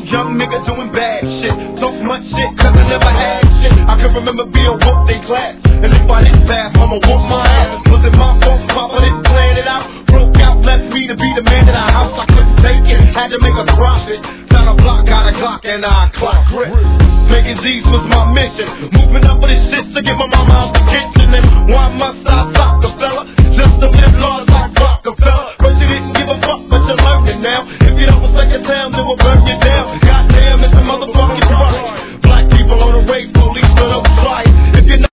young nigga doing bad shit. Talk much shit cause I never had shit. I can remember being whooped in class, and if I didn't pass, I'ma whoop my ass. Was it my fault? Papa didn't plan it out. Broke out, left me to be the man of the house. I couldn't take it, had to make a profit. Down a block, got a clock, and I clock grip. Making G's was my mission. Moving up with this shit to get my mama out the kitchen. And why must I stop the fella? Just to live large like Rockefeller.